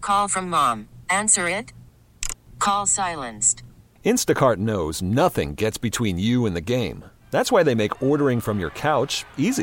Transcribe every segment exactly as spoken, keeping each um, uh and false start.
Call from mom. Answer it. Call silenced. Instacart knows nothing gets between you and the game. That's why they make ordering from your couch easy.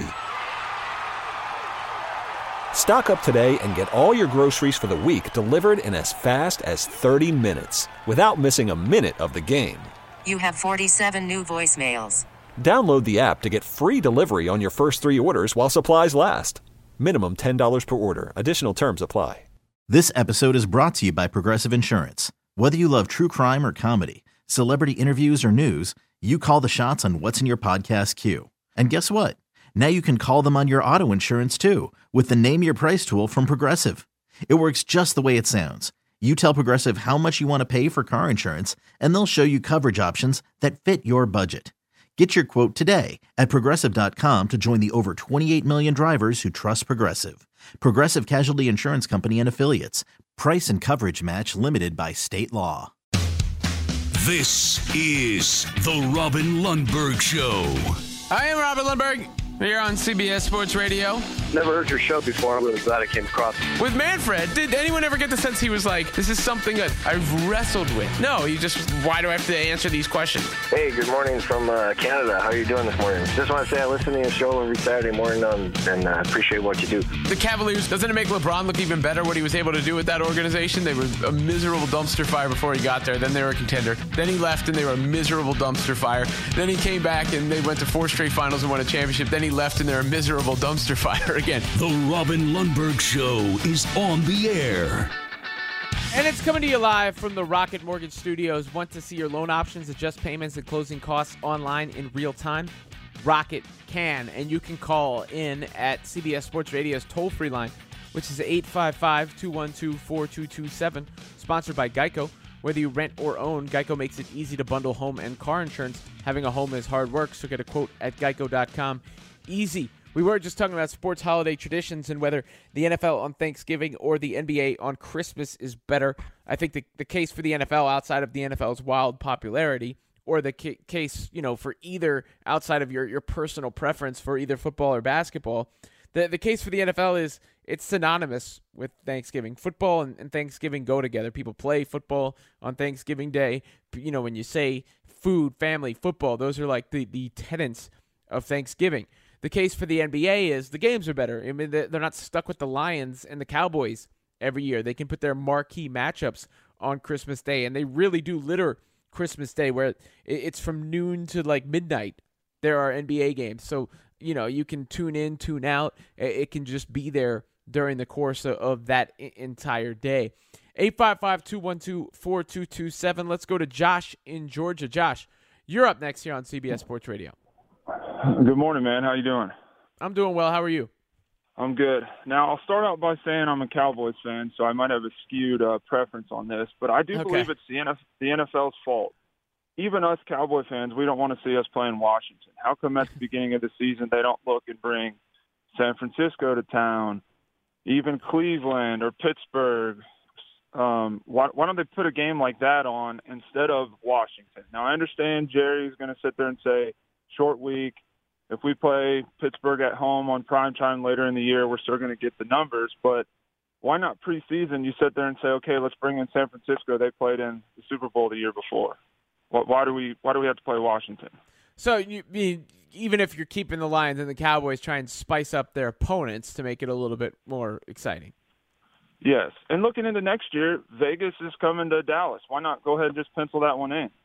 Stock up today and get all your groceries for the week delivered in as fast as thirty minutes without missing a minute of the game. You have forty-seven new voicemails. Download the app to get free delivery on your first three orders while supplies last. Minimum ten dollars per order. Additional terms apply. This episode is brought to you by Progressive Insurance. Whether you love true crime or comedy, celebrity interviews or news, you call the shots on what's in your podcast queue. And guess what? Now you can call them on your auto insurance too with the Name Your Price tool from Progressive. It works just the way it sounds. You tell Progressive how much you want to pay for car insurance, and they'll show you coverage options that fit your budget. Get your quote today at Progressive dot com to join the over twenty-eight million drivers who trust Progressive. Progressive Casualty Insurance Company and Affiliates. Price and coverage match limited by state law. This is the Robin Lundberg Show. I am Robin Lundberg. Here on C B S Sports Radio. Never heard your show before. I'm really glad I came across. With Manfred, did anyone ever get the sense he was like, this is something that I've wrestled with? No, he just, why do I have to answer these questions? Hey, good morning from uh, Canada. How are you doing this morning? Just want to say I listen to your show every Saturday morning um, and I uh, appreciate what you do. The Cavaliers, doesn't it make LeBron look even better what he was able to do with that organization? They were a miserable dumpster fire before he got there. Then they were a contender. Then he left and they were a miserable dumpster fire. Then he came back and they went to four straight finals and won a championship. Then he left and they're a miserable dumpster fire again. The Robin Lundberg Show is on the air. And it's coming to you live from the Rocket Mortgage Studios. Want to see your loan options, adjust payments, and closing costs online in real time? Rocket can, and you can call in at C B S Sports Radio's toll-free line, which is eight five five, two one two, four two two seven, sponsored by Geico. Whether you rent or own, Geico makes it easy to bundle home and car insurance. Having a home is hard work, so get a quote at geico dot com. Easy. We were just talking about sports holiday traditions and whether the N F L on Thanksgiving or the N B A on Christmas is better. I think the, the case for the N F L outside of the N F L's wild popularity, or the ca- case, you know, for either outside of your, your personal preference for either football or basketball, the the case for the N F L is it's synonymous with Thanksgiving. Football and, and Thanksgiving go together. People play football on Thanksgiving Day. You know, when you say food, family, football, those are like the, the tenets of Thanksgiving. The case for the N B A is the games are better. I mean, they're not stuck with the Lions and the Cowboys every year. They can put their marquee matchups on Christmas Day, and they really do litter Christmas Day, where it's from noon to like midnight. There are N B A games, so you know you can tune in, tune out. It can just be there during the course of that entire day. eight five five, two one two, four two two seven. Let's go to Josh in Georgia. Josh, you're up next here on C B S Sports Radio. Good morning, man. How you doing? I'm doing well. How are you? I'm good. Now, I'll start out by saying I'm a Cowboys fan, so I might have a skewed uh, preference on this, but I do okay. believe it's the, N F- the N F L's fault. Even us Cowboy fans, we don't want to see us playing Washington. How come at the beginning of the season they don't look and bring San Francisco to town, even Cleveland or Pittsburgh? Um, why, why don't they put a game like that on instead of Washington? Now, I understand Jerry's going to sit there and say, short week. If we play Pittsburgh at home on primetime later in the year, we're still going to get the numbers. But why not preseason? You sit there and say, okay, let's bring in San Francisco. They played in the Super Bowl the year before. Why do we Why do we have to play Washington? So you mean even if you're keeping the Lions and the Cowboys, try and spice up their opponents to make it a little bit more exciting? Yes. And looking into next year, Vegas is coming to Dallas. Why not go ahead and just pencil that one in?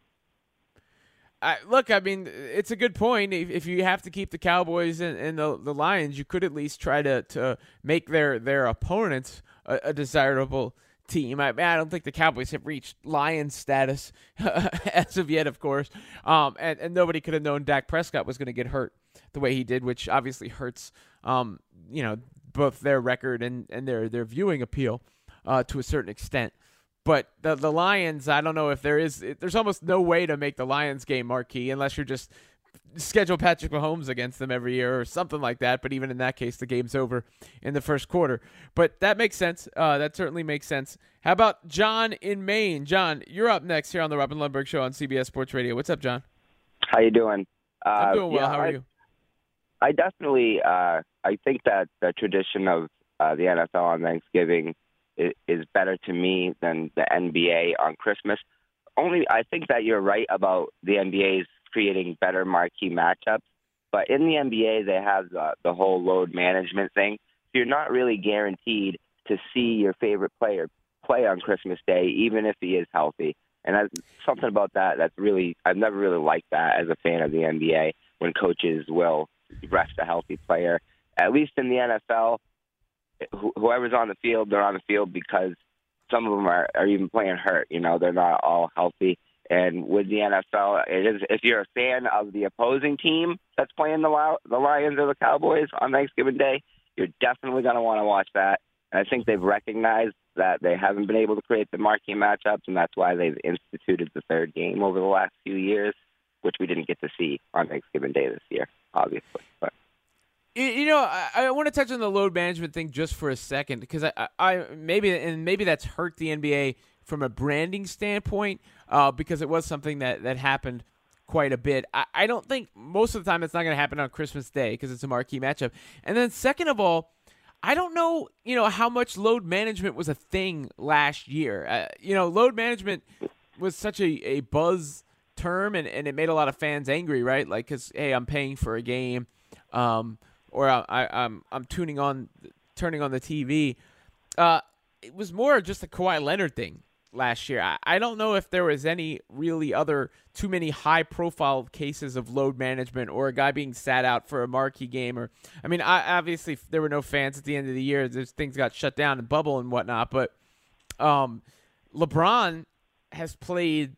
I, look, I mean, it's a good point. If, if you have to keep the Cowboys and, and the, the Lions, you could at least try to, to make their, their opponents a, a desirable team. I, I don't think the Cowboys have reached Lions status as of yet, of course. Um, and, and nobody could have known Dak Prescott was going to get hurt the way he did, which obviously hurts, um, you know, both their record and, and their, their viewing appeal uh, to a certain extent. But the the Lions, I don't know if there is – there's almost no way to make the Lions game marquee unless you're just schedule Patrick Mahomes against them every year or something like that. But even in that case, the game's over in the first quarter. But that makes sense. Uh, that certainly makes sense. How about John in Maine? John, you're up next here on the Robin Lundberg Show on C B S Sports Radio. What's up, John? How you doing? Uh, I'm doing well. Yeah, How are I, you? I definitely uh, – I think that the tradition of uh, the N F L on Thanksgiving is, is better to me than the N B A on Christmas. Only I think that you're right about the N B A's creating better marquee matchups. But in the N B A, they have the, the whole load management thing. So you're not really guaranteed to see your favorite player play on Christmas Day, even if he is healthy. And that's something about that that's really, I've never really liked that as a fan of the N B A, when coaches will rest a healthy player. At least in the N F L, wh- whoever's on the field, they're on the field because some of them are, are even playing hurt. You know, they're not all healthy. And with the N F L, it is, if you're a fan of the opposing team that's playing the, the Lions or the Cowboys on Thanksgiving Day, you're definitely going to want to watch that. And I think they've recognized that they haven't been able to create the marquee matchups, and that's why they've instituted the third game over the last few years, which we didn't get to see on Thanksgiving Day this year, obviously. But You know, I, I want to touch on the load management thing just for a second, because I, I maybe and maybe that's hurt the N B A from a branding standpoint, uh, because it was something that, that happened quite a bit. I, I don't think most of the time it's not going to happen on Christmas Day because it's a marquee matchup. And then second of all, I don't know, you know, how much load management was a thing last year. Uh, you know, load management was such a, a buzz term, and, and it made a lot of fans angry, right? Like, because, hey, I'm paying for a game, um, or I, I, I'm I'm tuning on, turning on the T V. Uh, it was more just a Kawhi Leonard thing last year. I, I don't know if there was any really other too many high-profile cases of load management or a guy being sat out for a marquee game. Or, I mean, I, obviously there were no fans at the end of the year. There's, things got shut down and bubble and whatnot. But um, LeBron has played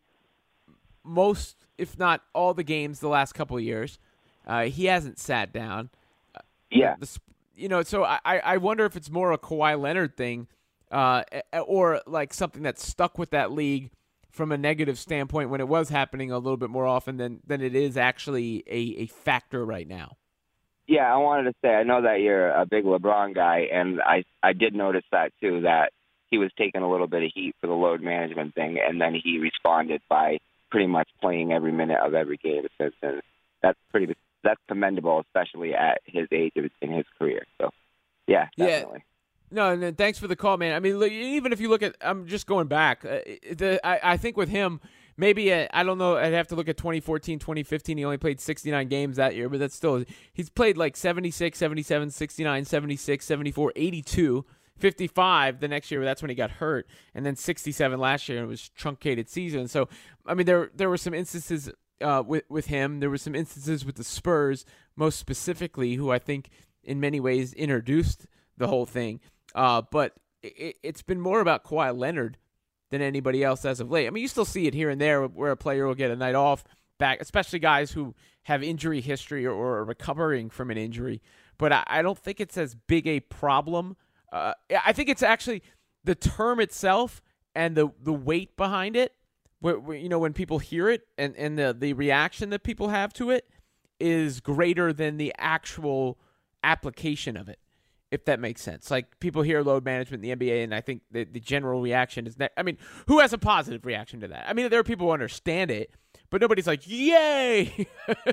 most, if not all, the games the last couple of years. Uh, he hasn't sat down. Yeah. The, you know, so I, I wonder if it's more a Kawhi Leonard thing, uh, or like something that's stuck with that league from a negative standpoint when it was happening a little bit more often than, than it is actually a, a factor right now. Yeah, I wanted to say, I know that you're a big LeBron guy, and I, I did notice that too, that he was taking a little bit of heat for the load management thing, and then he responded by pretty much playing every minute of every game since then. That's pretty that's commendable, especially at his age in his career. So, yeah, definitely. Yeah. No, no, thanks for the call, man. I mean, look, even if you look at, I'm just going back. Uh, the, I, I think with him, maybe, uh, I don't know, I'd have to look at twenty fourteen, twenty fifteen. He only played sixty-nine games that year, but that's still, he's played like seventy-six, seventy-seven, sixty-nine, seventy-six, seventy-four, eighty-two, fifty-five the next year. That's when he got hurt. And then sixty-seven last year, and it was truncated season. So, I mean, there there were some instances uh, with, with him. There were some instances with the Spurs, most specifically, who I think in many ways introduced the whole thing. Uh, but it, it's been more about Kawhi Leonard than anybody else as of late. I mean, you still see it here and there where a player will get a night off back, especially guys who have injury history or, or are recovering from an injury. But I, I don't think it's as big a problem. Uh, I think it's actually the term itself and the, the weight behind it, where, where, you know, when people hear it and, and the, the reaction that people have to it is greater than the actual application of it, if that makes sense. Like, people hear load management in the N B A, and I think the, the general reaction is that, I mean, who has a positive reaction to that? I mean, there are people who understand it, but nobody's like, yay!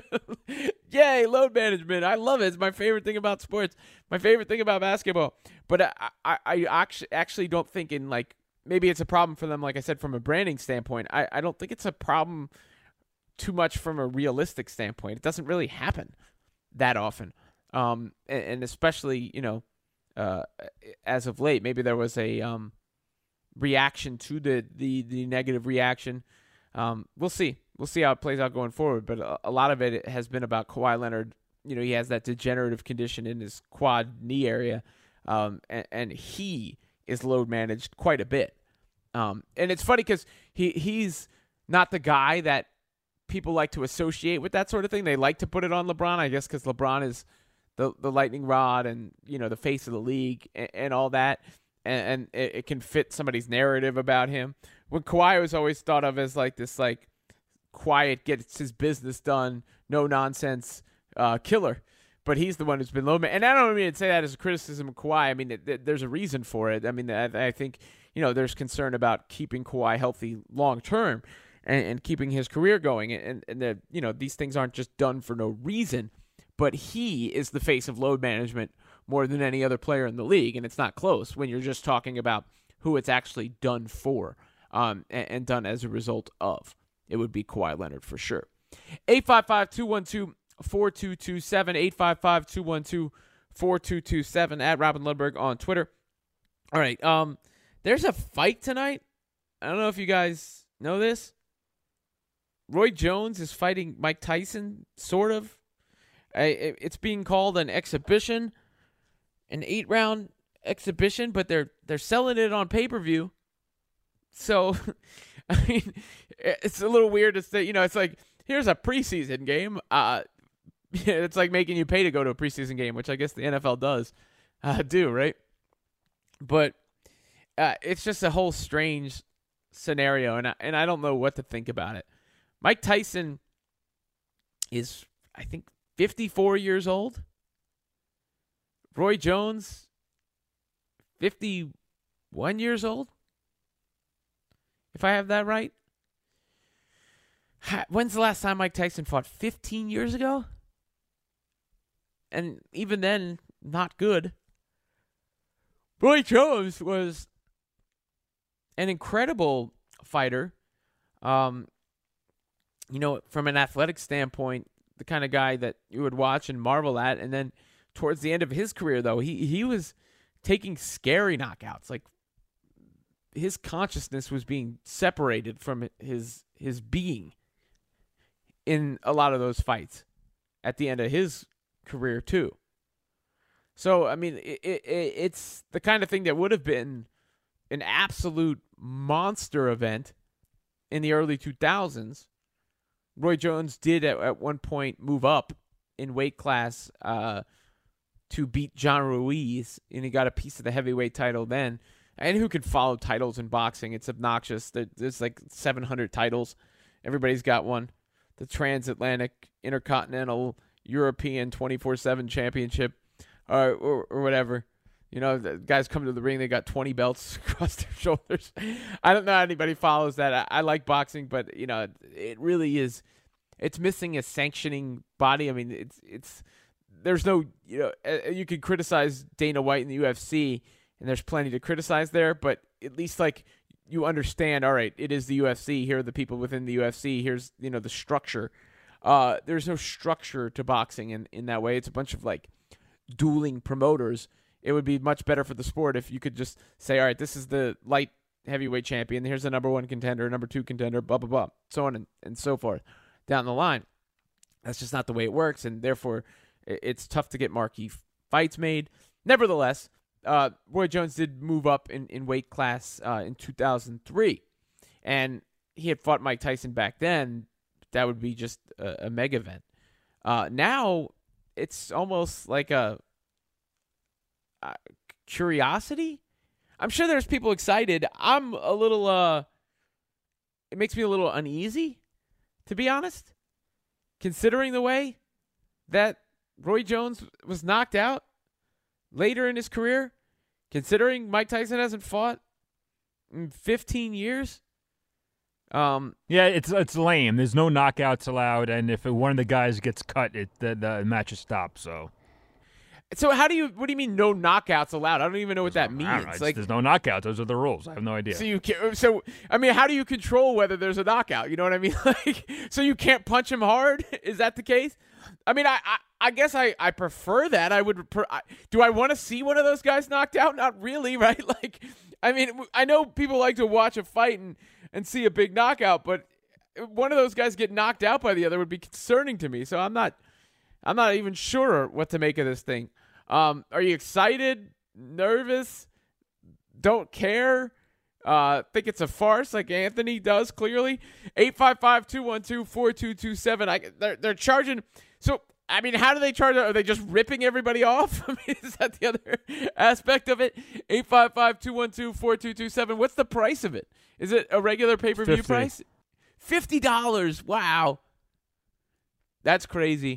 Yay, load management. I love it. It's my favorite thing about sports. My favorite thing about basketball. But I, I, I actually, actually don't think in, like, maybe it's a problem for them, like I said, from a branding standpoint. I, I don't think it's a problem too much from a realistic standpoint. It doesn't really happen that often. Um, and, and especially, you know, Uh, as of late, maybe there was a um, reaction to the, the, the negative reaction. Um, we'll see. We'll see how it plays out going forward. But a, a lot of it has been about Kawhi Leonard. You know, he has that degenerative condition in his quad knee area, um, and, and he is load managed quite a bit. Um, and it's funny because he he's not the guy that people like to associate with that sort of thing. They like to put it on LeBron, I guess, because LeBron is the the lightning rod and, you know, the face of the league and, and all that, and, and it, it can fit somebody's narrative about him. When Kawhi was always thought of as like this like quiet, gets his business done, no nonsense uh, killer, but he's the one who's been low man. And I don't mean to say that as a criticism of Kawhi. I mean, it, it, there's a reason for it. I mean, I, I think, you know, there's concern about keeping Kawhi healthy long term and, and keeping his career going, and and the, you know, these things aren't just done for no reason. But he is the face of load management more than any other player in the league, and it's not close when you're just talking about who it's actually done for um, and, and done as a result of. It would be Kawhi Leonard for sure. eight five five, two one two, four two two seven, eight five five, two one two, four two two seven, at Robin Lundberg on Twitter. All right, um, there's a fight tonight. I don't know if you guys know this. Roy Jones is fighting Mike Tyson, sort of. It's being called an exhibition, an eight-round exhibition, but they're they're selling it on pay-per-view. So, I mean, it's a little weird to say, you know, it's like, here's a preseason game. Uh, it's like making you pay to go to a preseason game, which I guess the N F L does uh, do, right? But uh, it's just a whole strange scenario, and I, and I don't know what to think about it. Mike Tyson is, I think, fifty-four years old. Roy Jones, fifty-one years old. If I have that right. When's the last time Mike Tyson fought? fifteen years ago? And even then, not good. Roy Jones was an incredible fighter. Um, you know, from an athletic standpoint, the kind of guy that you would watch and marvel at. And then towards the end of his career, though, he, he was taking scary knockouts. Like, his consciousness was being separated from his his being in a lot of those fights at the end of his career, too. So, I mean, it, it, it's the kind of thing that would have been an absolute monster event in the early two thousands. Roy Jones did at, at one point move up in weight class uh, to beat John Ruiz, and he got a piece of the heavyweight title then. And who could follow titles in boxing? It's obnoxious. There's like seven hundred titles. Everybody's got one. The Transatlantic, Intercontinental, European twenty-four seven Championship, or, or, or whatever. You know, the guys come to the ring, they got twenty belts across their shoulders. I don't know how anybody follows that. I, I like boxing, but, you know, it, it really is, it's missing a sanctioning body. I mean, it's, it's, there's no, you know, you could criticize Dana White in the U F C, and there's plenty to criticize there, but at least, like, you understand, all right, it is the U F C. Here are the people within the U F C. Here's, you know, the structure. Uh, there's no structure to boxing in, in that way. It's a bunch of, like, dueling promoters. It would be much better for the sport if you could just say, all right, this is the light heavyweight champion. Here's the number one contender, number two contender, blah, blah, blah, so on and, and so forth down the line. That's just not the way it works, and therefore it's tough to get marquee fights made. Nevertheless, uh, Roy Jones did move up in, in weight class uh, in two thousand three, and he had fought Mike Tyson back then. That would be just a, a mega event. Uh, now it's almost like a Uh, curiosity. I'm sure there's people excited. I'm a little, uh, it makes me a little uneasy, to be honest, considering the way that Roy Jones was knocked out later in his career, considering Mike Tyson hasn't fought in fifteen years. Um, yeah, it's it's lame. There's no knockouts allowed, and if one of the guys gets cut, it the, the match is stopped, so. So how do you? What do you mean no knockouts allowed? I don't even know what that means. I don't know. Like, there's no knockouts. Those are the rules. I have no idea. So you can, so I mean, how do you control whether there's a knockout? You know what I mean? Like, so you can't punch him hard? Is that the case? I mean, I I, I guess I, I prefer that. I would. Per, I, do I want to see one of those guys knocked out? Not really, right? Like, I mean, I know people like to watch a fight and and see a big knockout, but one of those guys get knocked out by the other would be concerning to me. So I'm not I'm not even sure what to make of this thing. Um, are you excited? Nervous? Don't care? Uh, think it's a farce like Anthony does, clearly? eight five five, two one two, four two two seven. I, they're, they're charging. So, I mean, how do they charge? Are they just ripping everybody off? I mean, is that the other aspect of it? eight five five, two one two, four two two seven. What's the price of it? Is it a regular pay-per-view fifty price? fifty dollars. Wow. That's crazy.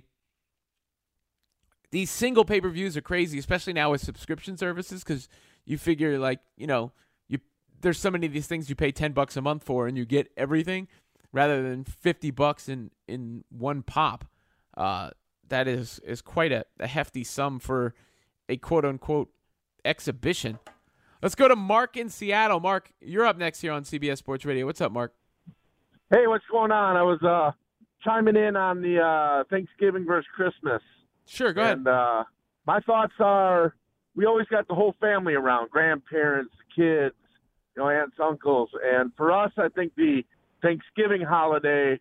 These single pay-per-views are crazy, especially now with subscription services, because you figure, like, you know, you there's so many of these things you pay ten bucks a month for and you get everything rather than fifty bucks in, in one pop. Uh, that is, is quite a, a hefty sum for a quote-unquote exhibition. Let's go to Mark in Seattle. Mark, you're up next here on C B S Sports Radio. What's up, Mark? Hey, what's going on? I was uh, chiming in on the uh, Thanksgiving versus Christmas. Sure, go and, ahead. Uh, my thoughts are we always got the whole family around, grandparents, kids, you know, aunts, uncles. And for us, I think the Thanksgiving holiday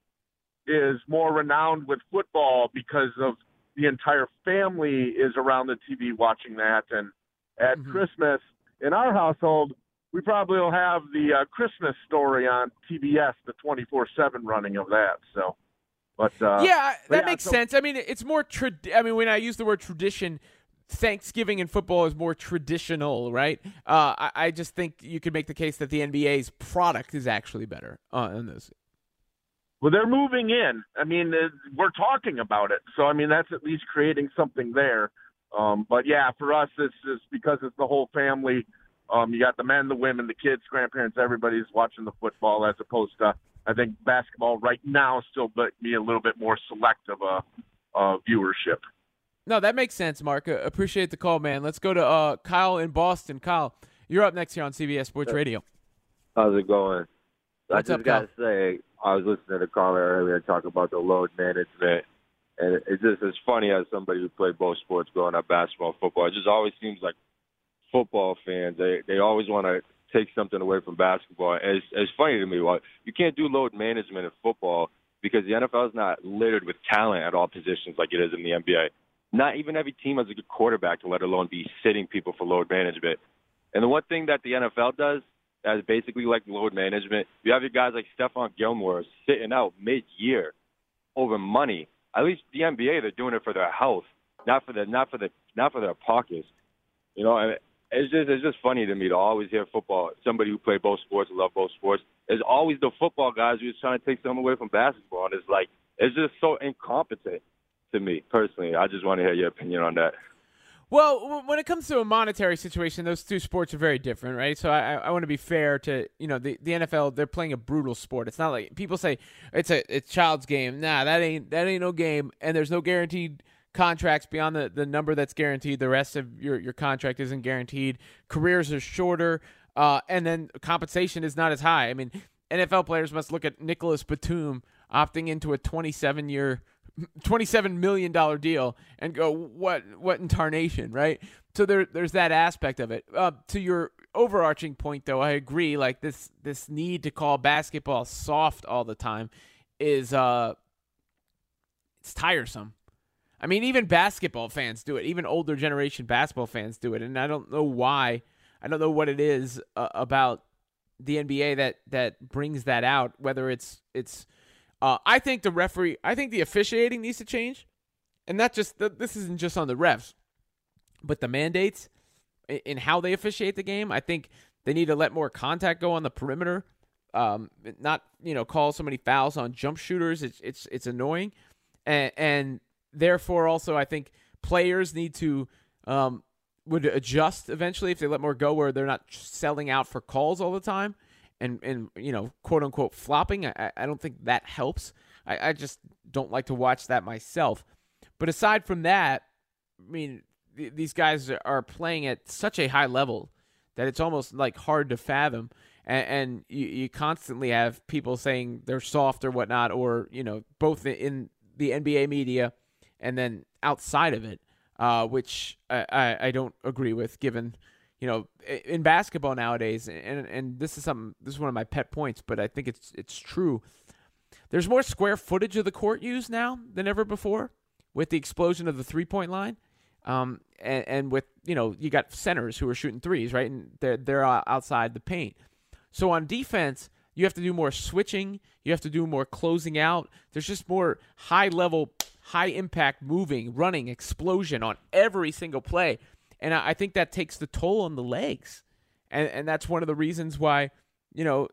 is more renowned with football because of the entire family is around the T V watching that. And at Mm-hmm. Christmas, in our household, we probably will have the uh, Christmas Story on T B S, the twenty-four seven running of that. So, but uh, yeah, but that yeah, makes so- sense. I mean, it's more. Trad- I mean, when I use the word tradition, Thanksgiving in football is more traditional, right? Uh, I, I just think you could make the case that the N B A's product is actually better uh, in this. Well, they're moving in. I mean, uh, we're talking about it. So, I mean, that's at least creating something there. Um, but, yeah, for us, it's just because it's the whole family. Um, you got the men, the women, the kids, grandparents, everybody's watching the football as opposed to, I think, basketball right now still be a little bit more selective uh, uh, viewership. No, that makes sense, Mark. Uh, appreciate the call, man. Let's go to uh, Kyle in Boston. Kyle, you're up next here on C B S Sports Radio. How's it going? What's I up, just got to say, I was listening to the caller earlier talk about the load management, and it, it just is funny as somebody who played both sports growing up, basketball and football. It just always seems like football fans, they, they always want to take something away from basketball. And it's, it's funny to me. Well, you can't do load management in football because the N F L is not littered with talent at all positions like it is in the N B A. Not even every team has a good quarterback, let alone be sitting people for load management. And the one thing that the N F L does that is basically like load management, you have your guys like Stephon Gilmore sitting out mid-year over money. At least the N B A, they're doing it for their health, not for the not for the not for their pockets. You know, and it's just it's just funny to me to always hear football. Somebody who played both sports, love both sports. It's always the football guys who's trying to take something away from basketball, and it's like it's just so incompetent to me personally. I just want to hear your opinion on that. Well, w- when it comes to a monetary situation, those two sports are very different, right? So I, I want to be fair to, you know, the, the N F L, they're playing a brutal sport. It's not like people say it's a it's child's game. Nah, that ain't that ain't no game, and there's no guaranteed contracts beyond the, the number that's guaranteed. The rest of your, your contract isn't guaranteed. Careers are shorter, uh, and then compensation is not as high. I mean, N F L players must look at Nicholas Batum opting into a twenty-seven year twenty-seven million dollars deal and go, what what in tarnation, right? So there there's that aspect of it. Uh, to your overarching point, though, I agree. Like this this need to call basketball soft all the time is uh, it's tiresome. I mean, even basketball fans do it. Even older generation basketball fans do it, and I don't know why. I don't know what it is uh, about the N B A that that brings that out. Whether it's it's Uh, I think the referee, I think the officiating needs to change, and not just the, this isn't just on the refs, but the mandates in, in how they officiate the game. I think they need to let more contact go on the perimeter, um, not you know call so many fouls on jump shooters. It's it's it's annoying, and, and therefore also I think players need to um, would adjust eventually if they let more go, where they're not selling out for calls all the time. And, and you know, quote, unquote, flopping, I, I don't think that helps. I, I just don't like to watch that myself. But aside from that, I mean, th- these guys are playing at such a high level that it's almost, like, hard to fathom. And, and you, you constantly have people saying they're soft or whatnot, or, you know, both in the N B A media and then outside of it, uh, which I, I, I don't agree with, given – you know, in basketball nowadays, and and this is something, this is one of my pet points, but I think it's it's true. There's more square footage of the court used now than ever before, with the explosion of the three point line, um, and, and with you know you got centers who are shooting threes, right, and they're they're outside the paint. So on defense, you have to do more switching, you have to do more closing out. There's just more high level, high impact moving, running, explosion on every single play. And I think that takes the toll on the legs. And and that's one of the reasons why, you know,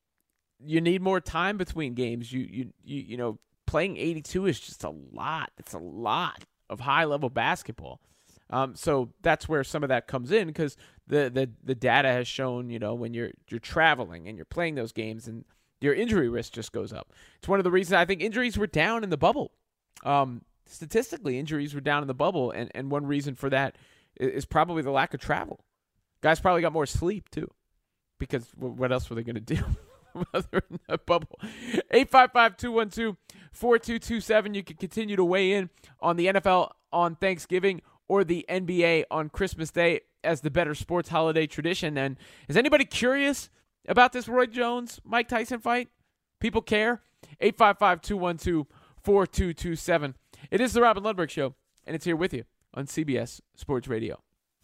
you need more time between games. You you you, you know, playing eighty-two is just a lot. It's a lot of high-level basketball. Um, so that's where some of that comes in, because the, the, the data has shown, you know, when you're you're traveling and you're playing those games, and your injury risk just goes up. It's one of the reasons I think injuries were down in the bubble. Um, statistically, injuries were down in the bubble, and, and one reason for that is probably the lack of travel. Guys probably got more sleep, too, because what else were they going to do other than that bubble? eight five five, two one two, four two two seven. You can continue to weigh in on the N F L on Thanksgiving or the N B A on Christmas Day as the better sports holiday tradition. And is anybody curious about this Roy Jones-Mike Tyson fight? People care? eight five five, two one two, four two two seven. It is the Robin Lundberg Show, and it's here with you on C B S Sports Radio.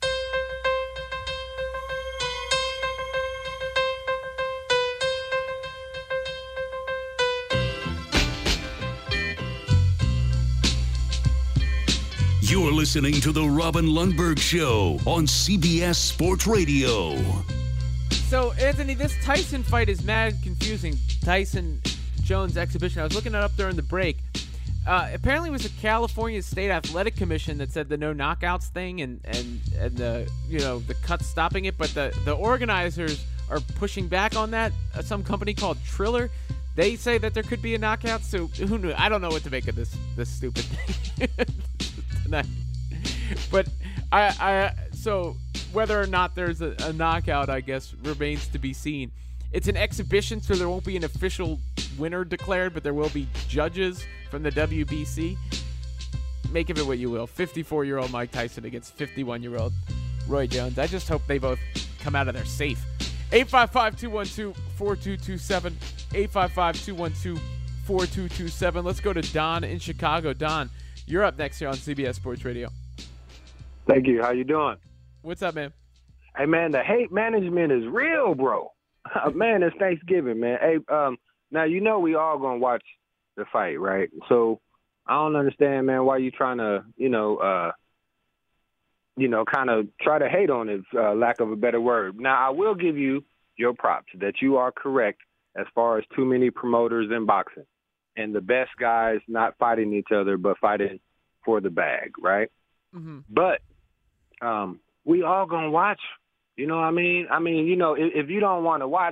You're listening to the Robin Lundberg Show on C B S Sports Radio. So, Anthony, this Tyson fight is mad confusing. Tyson-Jones exhibition. I was looking it up during the break. Uh, apparently, it was the California State Athletic Commission that said the no knockouts thing and, and, and the you know the cuts stopping it. But the, the organizers are pushing back on that. Uh, some company called Triller. They say that there could be a knockout. So who knew? I don't know what to make of this this stupid thing. Tonight. But I, I, so whether or not there's a, a knockout, I guess, remains to be seen. It's an exhibition, so there won't be an official winner declared, but there will be judges from the W B C. Make of it what you will. fifty-four-year-old Mike Tyson against fifty-one-year-old Roy Jones. I just hope they both come out of there safe. eight five five, two one two, four two two seven. eight five five, two one two, four two two seven. Let's go to Don in Chicago. Don, you're up next here on C B S Sports Radio. Thank you. How you doing? What's up, man? Hey, man, the hate management is real, bro. Man, it's Thanksgiving, man. Hey, um, now, you know we all going to watch the fight, right? So I don't understand, man, why you trying to, you know, uh, you know, kind of try to hate on it, uh, lack of a better word. Now, I will give you your props that you are correct as far as too many promoters in boxing. And the best guys not fighting each other, but fighting for the bag, right? Mm-hmm. But um, we all gonna watch. You know what I mean? I mean, you know, if, if you don't want to watch,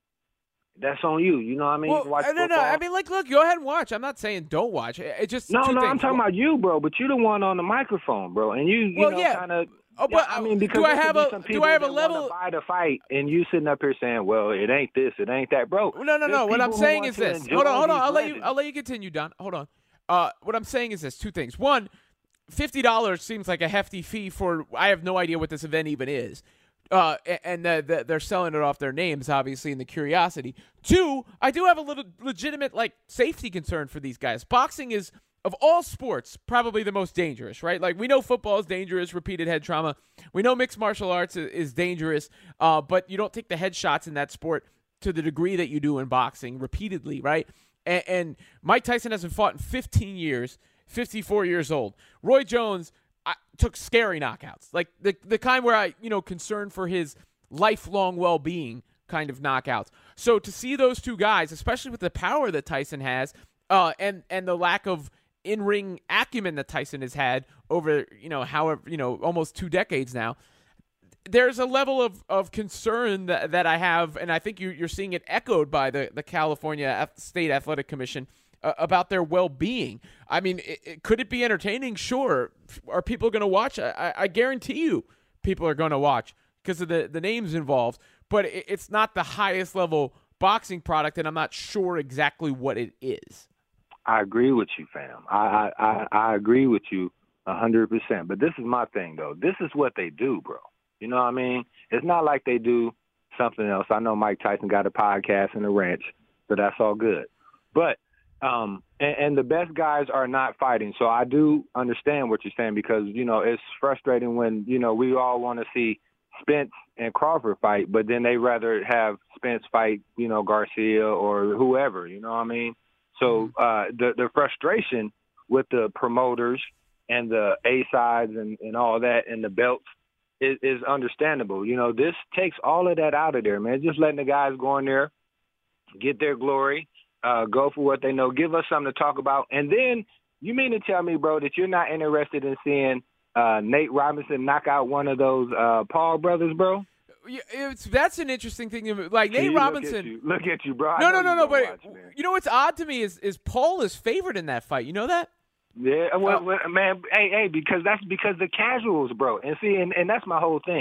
that's on you. You know what I mean? Well, watch no, no. football. I mean, like, look, go ahead and watch. I'm not saying don't watch. It, it just no, two no. things. I'm talking about you, bro. But you the one on the microphone, bro, and you, you well, know, yeah. kind of. Oh, but I mean, because do I there have could be a some do people I have a that level? wanna buy the fight, and you sitting up here saying, "Well, it ain't this, it ain't that, bro." No, no, no. What I'm saying is this. Hold on, hold on. I'll let you. legends. I'll let you continue, Don. Hold on. Uh, what I'm saying is this: two things. One, fifty dollars seems like a hefty fee for. I have no idea what this event even is. Uh, and the, the, they're selling it off their names, obviously, in the curiosity. Two, I do have a little legitimate, like, safety concern for these guys. Boxing is, of all sports, probably the most dangerous, right? Like, we know football is dangerous, repeated head trauma. We know mixed martial arts is, is dangerous, uh, but you don't take the head shots in that sport to the degree that you do in boxing repeatedly, right? And, and Mike Tyson hasn't fought in fifteen years, fifty-four years old. Roy Jones I took scary knockouts, like the the kind where I, you know, concerned for his lifelong well-being kind of knockouts. So to see those two guys, especially with the power that Tyson has, uh, and and the lack of in-ring acumen that Tyson has had over, you know, however, you know, almost two decades now, there's a level of, of concern that, that I have, and I think you, you're seeing it echoed by the, the California State Athletic Commission uh, about their well-being. I mean, it, it, could it be entertaining? Sure. Are people going to watch? I, I guarantee you people are going to watch because of the, the names involved, but it, it's not the highest level boxing product, and I'm not sure exactly what it is. I agree with you, fam. I I, I, I agree with you one hundred percent. But this is my thing, though. This is what they do, bro. You know what I mean? It's not like they do something else. I know Mike Tyson got a podcast and a ranch, so that's all good. But um, and, and the best guys are not fighting. So I do understand what you're saying because, you know, it's frustrating when, you know, we all want to see Spence and Crawford fight, but then they rather have Spence fight, you know, Garcia or whoever, you know what I mean? So uh, the, the frustration with the promoters and the A-sides and, and all that and the belts is, is understandable. You know, this takes all of that out of there, man. Just letting the guys go in there, get their glory, uh, go for what they know, give us something to talk about. And then you mean to tell me, bro, that you're not interested in seeing uh, Nate Robinson knock out one of those uh, Paul brothers, bro? It's, that's an interesting thing. Like Nate See, Robinson. Look at you, look at you bro. I No, know no, no, you no. don't But watch, man. you know what's odd to me is is Paul is favored in that fight. You know that? Yeah, well, well, man, hey, hey, because that's because the casuals, bro. And see, and, and that's my whole thing.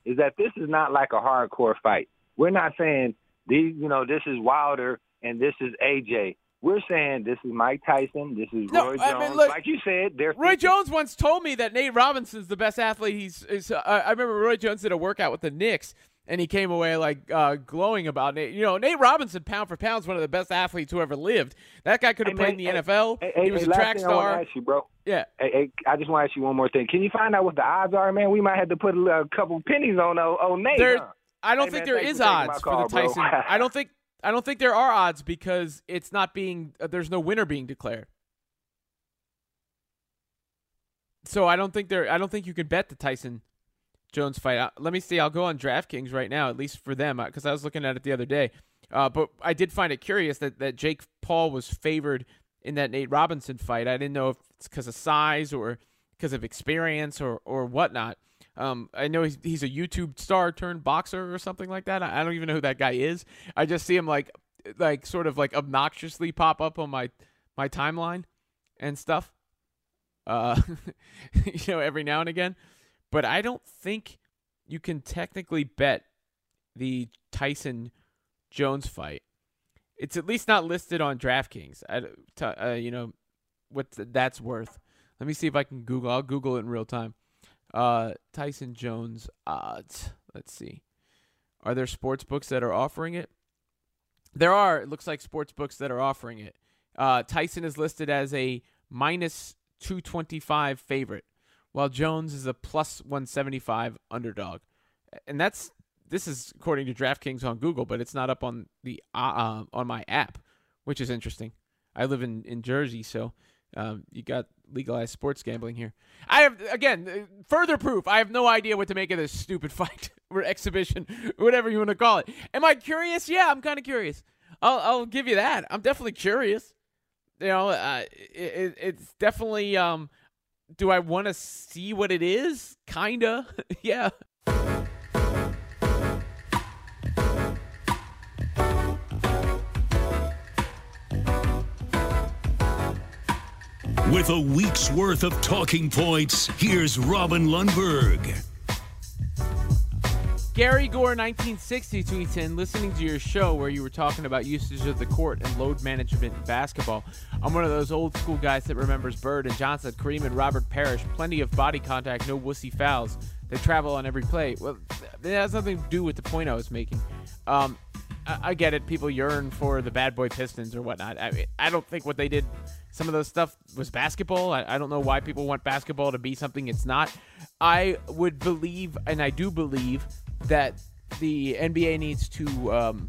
is that this is not like a hardcore fight. We're not saying, these, you know, this is Wilder and this is A J. We're saying this is Mike Tyson, this is No, Roy I Jones. mean, look, like you said, they're Roy fifty Jones once told me that Nate Robinson's the best athlete. He's. Is, uh, I remember Roy Jones did a workout with the Knicks, and he came away like uh, glowing about Nate. You know, Nate Robinson, pound for pound, is one of the best athletes who ever lived. That guy could have Hey, played man, in the hey, N F L. Hey, he hey, was hey, a last track thing I want star. to ask you, bro. Yeah. Hey, hey, I just want to ask you one more thing. Can you find out what the odds are, man? We might have to put a, a couple pennies on uh, on Nate. There, huh? I don't Hey, think man, there thanks is for taking my odds call, for the Tyson. bro. I don't think. I don't think there are odds because it's not being. Uh, there's no winner being declared. So I don't think there. I don't think you could bet the Tyson Jones fight. Uh, let me see. I'll go on DraftKings right now, at least for them, because I was looking at it the other day. Uh, but I did find it curious that, that Jake Paul was favored in that Nate Robinson fight. I didn't know if it's because of size or because of experience or or whatnot. Um, I know he's he's a YouTube star turned boxer or something like that. I, I don't even know who that guy is. I just see him like like sort of like obnoxiously pop up on my my timeline and stuff. Uh, you know, every now and again. But I don't think you can technically bet the Tyson Jones fight. It's at least not listed on DraftKings. I, uh, you know, what that's worth. Let me see if I can Google. I'll Google it in real time. Uh, Tyson Jones odds. Let's see. Are there sports books that are offering it? There are. It looks like sports books that are offering it. Uh, Tyson is listed as a minus two twenty-five favorite, while Jones is a plus one seventy-five underdog. And that's this is according to DraftKings on Google, but it's not up on the uh, on my app, which is interesting. I live in, in Jersey, so um, you got legalized sports gambling here. I have, again, further proof. I have no idea what to make of this stupid fight or exhibition, whatever you want to call it. Am I curious? Yeah, I'm kind of curious. I'll I'll give you that. I'm definitely curious. You know, uh, it, it's definitely. Um, do I want to see what it is? Kinda, yeah. With a week's worth of talking points, here's Robin Lundberg. Gary Gore nineteen sixty tweets in, listening to your show where you were talking about usage of the court and load management in basketball. I'm one of those old school guys that remembers Bird and Johnson, Kareem and Robert Parrish. Plenty of body contact, no wussy fouls. They travel on every play. Well, that has nothing to do with the point I was making. Um, I, I get it. People yearn for the bad boy Pistons or whatnot. I mean, I don't think what they did, some of those stuff was basketball. I, I don't know why people want basketball to be something it's not. I would believe, and I do believe, that the N B A needs to um,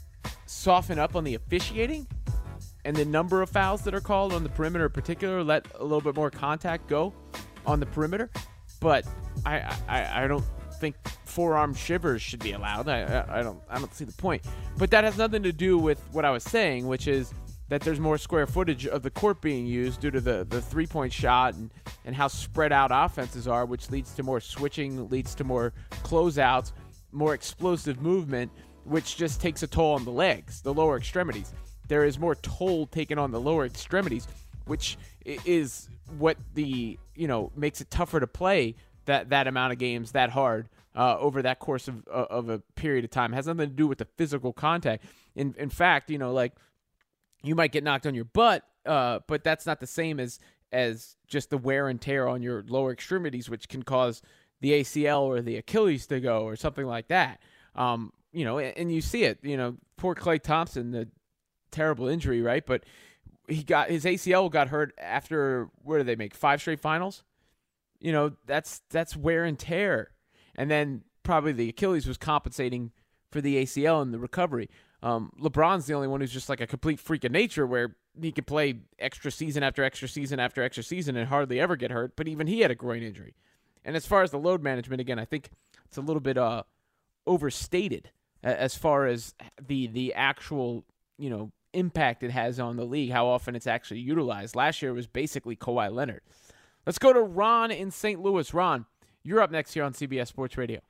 soften up on the officiating and the number of fouls that are called on the perimeter in particular, let a little bit more contact go on the perimeter. But I I, I don't think forearm shivers should be allowed. I, I I don't I don't see the point. But that has nothing to do with what I was saying, which is that there's more square footage of the court being used due to the, the three-point shot and, and how spread out offenses are, which leads to more switching, leads to more closeouts, more explosive movement, which just takes a toll on the legs, the lower extremities. There is more toll taken on the lower extremities, which is what the, you know, makes it tougher to play that, that amount of games that hard uh, over that course of, of a period of time. It has nothing to do with the physical contact. In, in fact, you know, like, you might get knocked on your butt, uh, but that's not the same as as just the wear and tear on your lower extremities, which can cause the A C L or the Achilles to go or something like that. Um, you know, and, and you see it. You know, poor Klay Thompson, the terrible injury, right? But he got his A C L got hurt after where did they make five straight finals? You know, that's that's wear and tear, and then probably the Achilles was compensating for the A C L and the recovery. Um, LeBron's the only one who's just like a complete freak of nature where he could play extra season after extra season after extra season and hardly ever get hurt, but even he had a groin injury. And as far as the load management, again, I think it's a little bit uh, overstated as far as the the actual, you know, impact it has on the league, how often it's actually utilized. Last year it was basically Kawhi Leonard. Let's go to Ron in Saint Louis. Ron, you're up next here on C B S Sports Radio.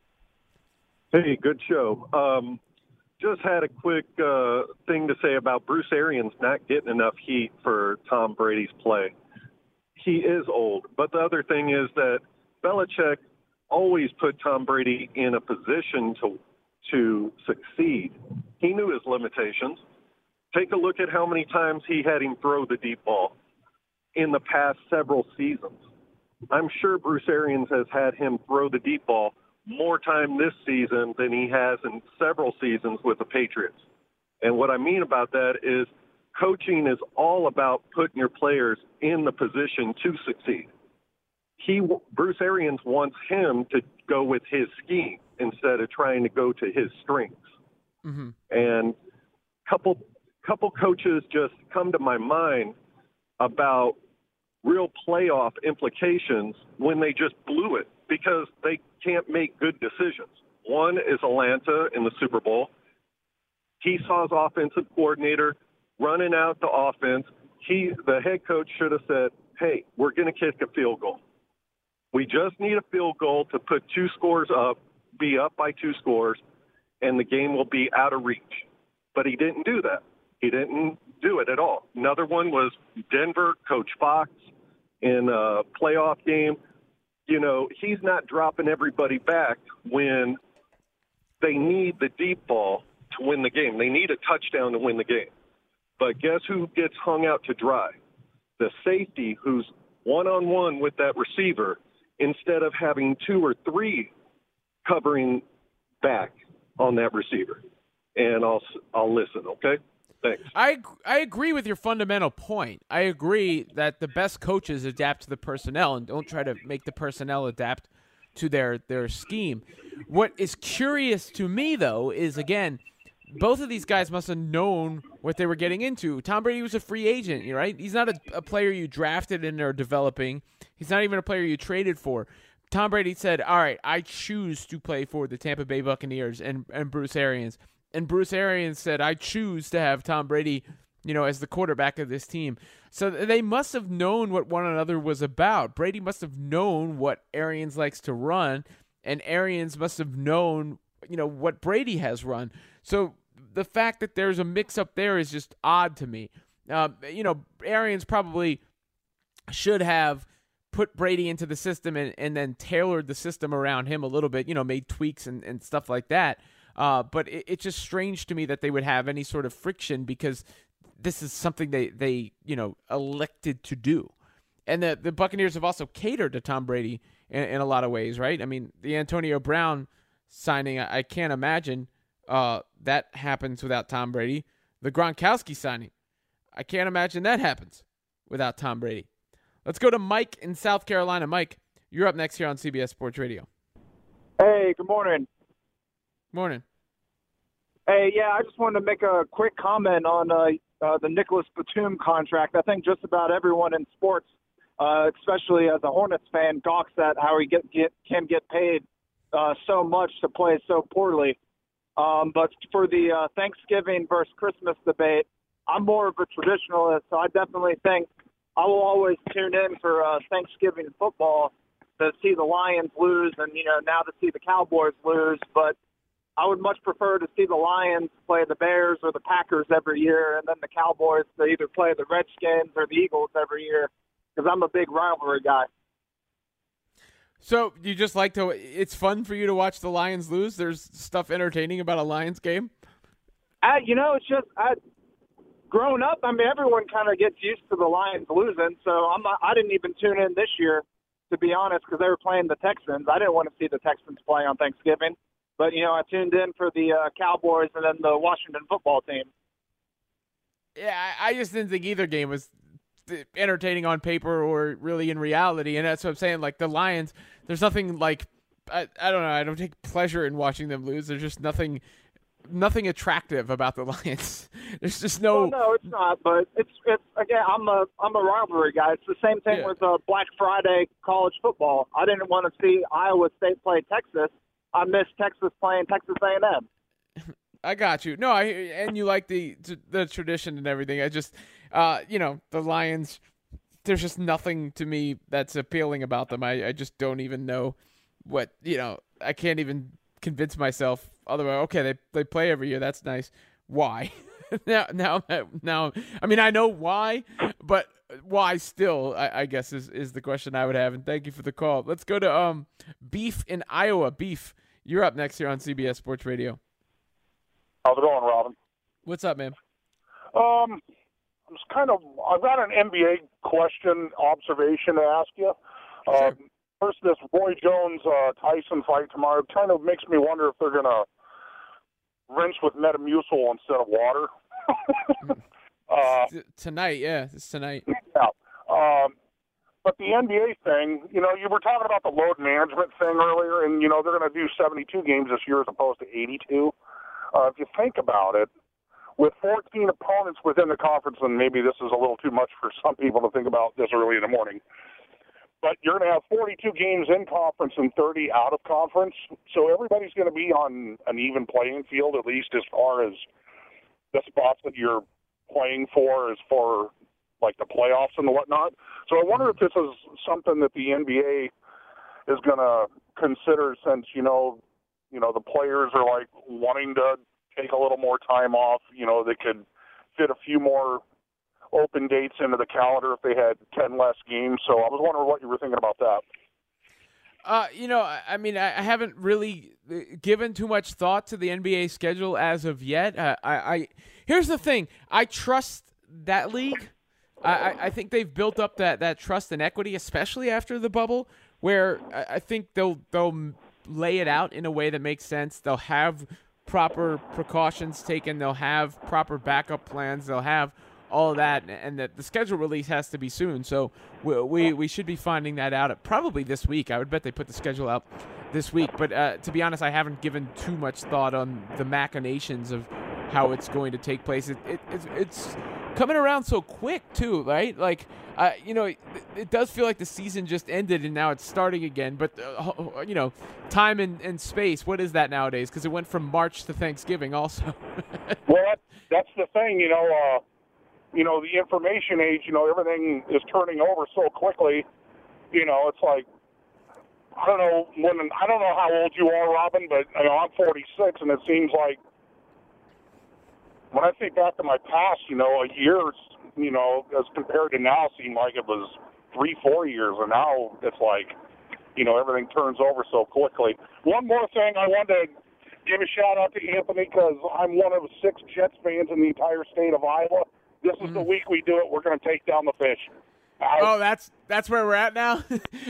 Hey, good show. Um, Just had a quick uh, thing to say about Bruce Arians not getting enough heat for Tom Brady's play. He is old, but the other thing is that Belichick always put Tom Brady in a position to to succeed. He knew his limitations. Take a look at how many times he had him throw the deep ball in the past several seasons. I'm sure Bruce Arians has had him throw the deep ball more time this season than he has in several seasons with the Patriots. And what I mean about that is coaching is all about putting your players in the position to succeed. He, Bruce Arians wants him to go with his scheme instead of trying to go to his strengths. Mm-hmm. And couple couple coaches just come to my mind about real playoff implications when they just blew it because they can't make good decisions. One is Atlanta in the Super Bowl. Esau's offensive coordinator running out the offense. He, the head coach, should have said, hey, we're going to kick a field goal. We just need a field goal to put two scores up, be up by two scores, and the game will be out of reach. But he didn't do that. He didn't do it at all. Another one was Denver, Coach Fox, in a playoff game. You know, he's not dropping everybody back when they need the deep ball to win the game. They need a touchdown to win the game. But guess who gets hung out to dry? The safety who's one-on-one with that receiver instead of having two or three covering back on that receiver. And I'll I'll listen, okay? Thanks. I I agree with your fundamental point. I agree that the best coaches adapt to the personnel and don't try to make the personnel adapt to their, their scheme. What is curious to me, though, is, again, both of these guys must have known what they were getting into. Tom Brady was a free agent, right? He's not a, a player you drafted and are developing. He's not even a player you traded for. Tom Brady said, all right, I choose to play for the Tampa Bay Buccaneers and, and Bruce Arians. And Bruce Arians said, I choose to have Tom Brady, you know, as the quarterback of this team. So they must have known what one another was about. Brady must have known what Arians likes to run, and Arians must have known, you know, what Brady has run. So the fact that there's a mix-up there is just odd to me. Uh, you know, Arians probably should have put Brady into the system and, and then tailored the system around him a little bit, you know, made tweaks and, and stuff like that. Uh, but it, it's just strange to me that they would have any sort of friction because this is something they, they you know, elected to do. And the, the Buccaneers have also catered to Tom Brady in, in a lot of ways, right? I mean, the Antonio Brown signing, I, I can't imagine uh, that happens without Tom Brady. The Gronkowski signing, I can't imagine that happens without Tom Brady. Let's go to Mike in South Carolina. Mike, you're up next here on C B S Sports Radio. Hey, good morning. Morning. Hey, yeah, I just wanted to make a quick comment on uh, uh, the Nicholas Batum contract. I think just about everyone in sports, uh, especially as a Hornets fan, gawks at how he get, get can get paid uh, so much to play so poorly. Um, but for the uh, Thanksgiving versus Christmas debate, I'm more of a traditionalist, so I definitely think I will always tune in for uh, Thanksgiving football to see the Lions lose and, you know, now to see the Cowboys lose. But I would much prefer to see the Lions play the Bears or the Packers every year and then the Cowboys to either play the Redskins or the Eagles every year because I'm a big rivalry guy. So you just like to – it's fun for you to watch the Lions lose? There's stuff entertaining about a Lions game? I, you know, it's just I, growing up, I mean, everyone kind of gets used to the Lions losing, so I'm not, I didn't even tune in this year, to be honest, because they were playing the Texans. I didn't want to see the Texans play on Thanksgiving. But, you know, I tuned in for the uh, Cowboys and then the Washington football team. Yeah, I just didn't think either game was entertaining on paper or really in reality. And that's what I'm saying. Like, the Lions, there's nothing like, I, I don't know, I don't take pleasure in watching them lose. There's just nothing nothing attractive about the Lions. There's just no. Well, no, it's not. But it's, it's again, I'm a, I'm a rivalry guy. It's the same thing yeah. with uh, Black Friday college football. I didn't want to see Iowa State play Texas. I miss Texas playing Texas A and M. I got you. No, I and you like the the tradition and everything. I just, uh, you know, the Lions. There's just nothing to me that's appealing about them. I, I just don't even know what you know. I can't even convince myself. Otherwise, okay, they they play every year. That's nice. Why? now, now, now. I mean, I know why, but why still, I, I guess, is, is the question I would have. And thank you for the call. Let's go to um Beef in Iowa. Beef, you're up next here on C B S Sports Radio. How's it going, Robin? What's up, man? Um, I'm just kind of, I've got an N B A question, observation to ask you. Sure. Uh, first, this Roy Jones uh, Tyson fight tomorrow kind of makes me wonder if they're going to rinse with Metamucil instead of water. uh, T- tonight, yeah, it's tonight. Yeah. Um, but the N B A thing, you know, you were talking about the load management thing earlier, and, you know, they're going to do seventy-two games this year as opposed to eighty-two. Uh, if you think about it, with fourteen opponents within the conference, and maybe this is a little too much for some people to think about this early in the morning, but you're going to have forty-two games in conference and thirty out of conference, so everybody's going to be on an even playing field, at least as far as the spots that you're playing for, as for like the playoffs and the whatnot. So I wonder if this is something that the N B A is going to consider, since, you know, you know, the players are like wanting to take a little more time off. You know, they could fit a few more open dates into the calendar if they had ten less games. So I was wondering what you were thinking about that. Uh, you know, I, I mean, I, I haven't really given too much thought to the N B A schedule as of yet. Uh, I, I here's the thing: I trust that league. I, I, I think they've built up that, that trust and equity, especially after the bubble, where I, I think they'll they'll lay it out in a way that makes sense. They'll have proper precautions taken. They'll have proper backup plans. They'll have all of that, and that the schedule release has to be soon. So we, we we should be finding that out probably this week. I would bet they put the schedule out this week. But uh, to be honest, I haven't given too much thought on the machinations of how it's going to take place. It, it, it's, it's coming around so quick too, right? Like, uh, you know, it, it does feel like the season just ended and now it's starting again. But, uh, you know, time and, and space, what is that nowadays? Because it went from March to Thanksgiving also. Well, that, that's the thing, you know, uh, you know, the information age, you know, everything is turning over so quickly. You know, it's like, I don't know when, I don't know how old you are, Robin, but, you know, I'm forty-six, and it seems like when I think back to my past, you know, a year, you know, as compared to now, seemed like it was three, four years, and now it's like, you know, everything turns over so quickly. One more thing, I wanted to give a shout-out to Anthony, because I'm one of six Jets fans in the entire state of Iowa. This is mm. the week we do it. We're going to take down the fish. I, oh, that's that's where we're at now?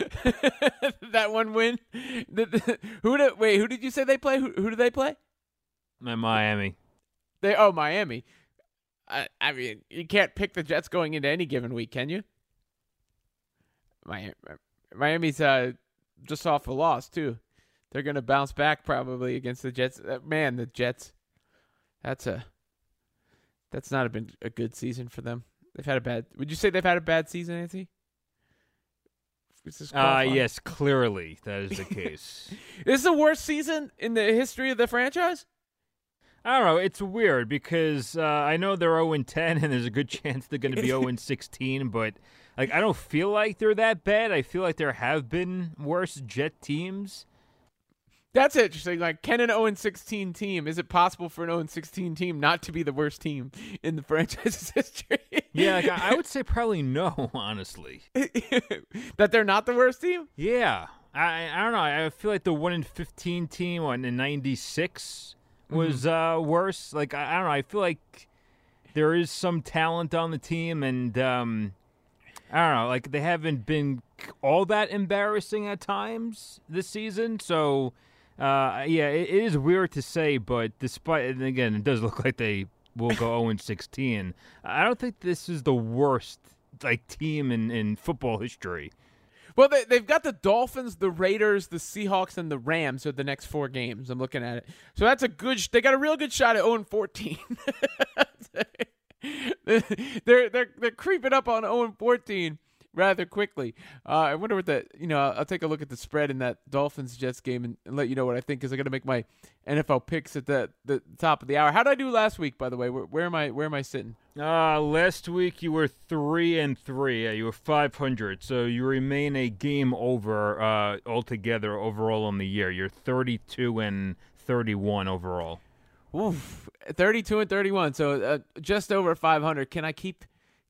That one win? The, the, who did, wait, who did you say they play? Who, who do they play? Miami. They Oh, Miami. I, I mean, you can't pick the Jets going into any given week, can you? Miami, Miami's uh, just off a loss, too. They're going to bounce back probably against the Jets. Uh, man, the Jets, that's a that's not been a good season for them. They've had a bad – would you say they've had a bad season, Anthony? Uh, yes, clearly that is the case. This is the worst season in the history of the franchise? I don't know. It's weird because uh, I know they're oh and ten, and there's a good chance they're going to be oh and sixteen, but like I don't feel like they're that bad. I feel like there have been worse Jet teams. That's interesting. Like, can an oh and sixteen team, is it possible for an oh and sixteen team not to be the worst team in the franchise's history? Yeah, like, I would say probably no, honestly. That they're not the worst team? Yeah. I I don't know. I feel like the one in fifteen team on in ninety-six was mm-hmm. uh, worse. Like, I, I don't know. I feel like there is some talent on the team, and um, I don't know. Like, they haven't been all that embarrassing at times this season, so... Uh, yeah, it, it is weird to say, but despite, and again, it does look like they will go oh and sixteen. I don't think this is the worst like team in, in football history. Well, they, they've got the Dolphins, the Raiders, the Seahawks, and the Rams are the next four games. I'm looking at it, so that's a good. Sh- they got a real good shot at oh and fourteen. they're they're they're creeping up on oh and fourteen. Rather quickly. Uh, I wonder what that, you know, I'll take a look at the spread in that Dolphins-Jets game and, and let you know what I think, because I got to make my N F L picks at the, the top of the hour. How did I do last week, by the way? Where, where am I Where am I sitting? Uh, last week you were three and three. Yeah, you were five hundred, so you remain a game over uh, altogether overall on the year. You're thirty-two and thirty-one overall. Oof, thirty-two and thirty-one, so uh, just over five hundred. Can I keep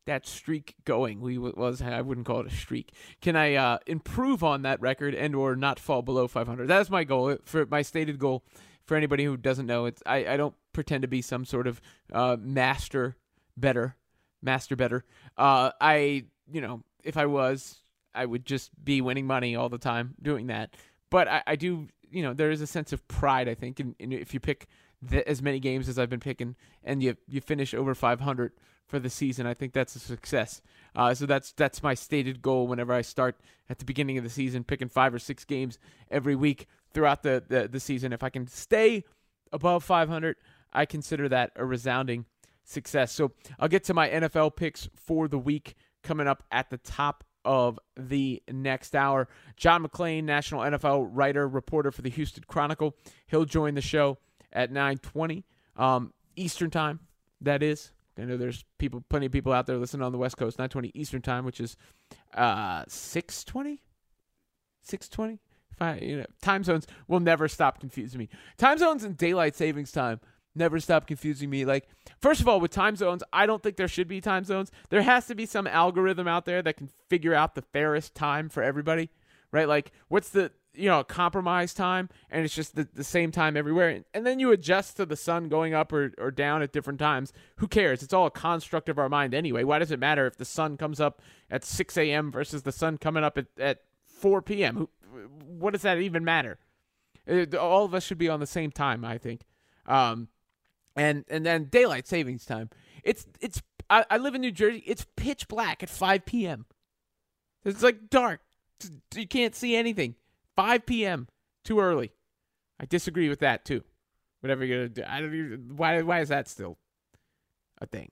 that streak going. We was I wouldn't call it a streak. Can I uh, improve on that record and or not fall below five hundred? That's my goal. For my stated goal. For anybody who doesn't know, it's I, I don't pretend to be some sort of uh, master better, master better. Uh, I you know if I was, I would just be winning money all the time doing that. But I, I do you know there is a sense of pride, I think, in, in if you pick the, as many games as I've been picking and you you finish over five hundred for the season. I think that's a success. Uh, so that's that's my stated goal whenever I start at the beginning of the season, picking five or six games every week throughout the, the, the season. If I can stay above five hundred, I consider that a resounding success. So I'll get to my N F L picks for the week coming up at the top of the next hour. John McClain, national N F L writer, reporter for the Houston Chronicle. He'll join the show at nine twenty um, Eastern time, that is. I know there's people, plenty of people out there listening on the West Coast, nine twenty Eastern time, which is uh, six twenty? six twenty? I, you know, time zones will never stop confusing me. Time zones and daylight savings time never stop confusing me. Like, first of all, with time zones, I don't think there should be time zones. There has to be some algorithm out there that can figure out the fairest time for everybody, right? Like, what's the, you know, compromise time, and it's just the, the same time everywhere. And then you adjust to the sun going up or, or down at different times. Who cares? It's all a construct of our mind anyway. Why does it matter if the sun comes up at six a.m. versus the sun coming up at, at four p.m.? Who, what does that even matter? It, all of us should be on the same time, I think. Um, and and then daylight savings time. It's it's. I, I live in New Jersey. It's pitch black at five p.m. It's like dark. You can't see anything. five p.m. Too early. I disagree with that too. Whatever you're gonna do, I don't even, why why is that still a thing?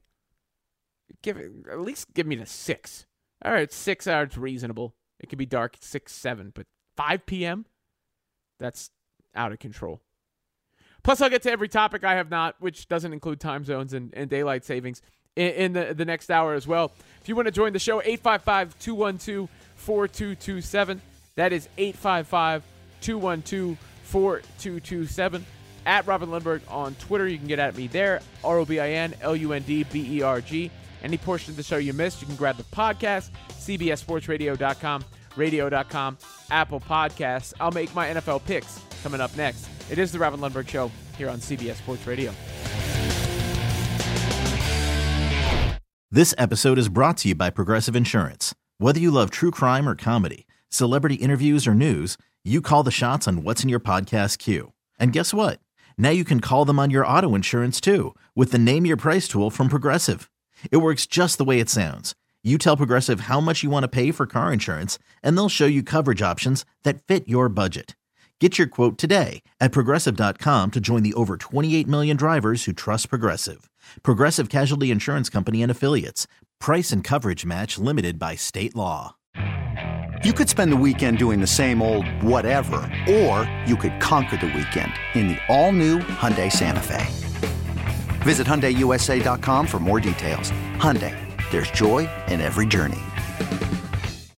Give it at least give me the six. All right, six hours reasonable. It could be dark at six, seven, but five p.m. That's out of control. Plus, I'll get to every topic I have not, which doesn't include time zones and, and daylight savings, in, in the, the next hour as well. If you want to join the show, eight five five, two one two, four two two seven. That is eight five five, two one two, four two two seven. At Robin Lundberg on Twitter. You can get at me there. R O B I N L U N D B E R G. Any portion of the show you missed, you can grab the podcast, C B S Sports Radio dot com, radio dot com, Apple Podcasts. I'll make my N F L picks coming up next. It is the Robin Lundberg Show here on C B S Sports Radio. This episode is brought to you by Progressive Insurance. Whether you love true crime or comedy, celebrity interviews or news, you call the shots on what's in your podcast queue. And guess what? Now you can call them on your auto insurance too with the Name Your Price tool from Progressive. It works just the way it sounds. You tell Progressive how much you want to pay for car insurance, and they'll show you coverage options that fit your budget. Get your quote today at Progressive dot com to join the over twenty-eight million drivers who trust Progressive. Progressive Casualty Insurance Company and Affiliates. Price and coverage match limited by state law. You could spend the weekend doing the same old whatever, or you could conquer the weekend in the all-new Hyundai Santa Fe. Visit Hyundai U S A dot com for more details. Hyundai, there's joy in every journey.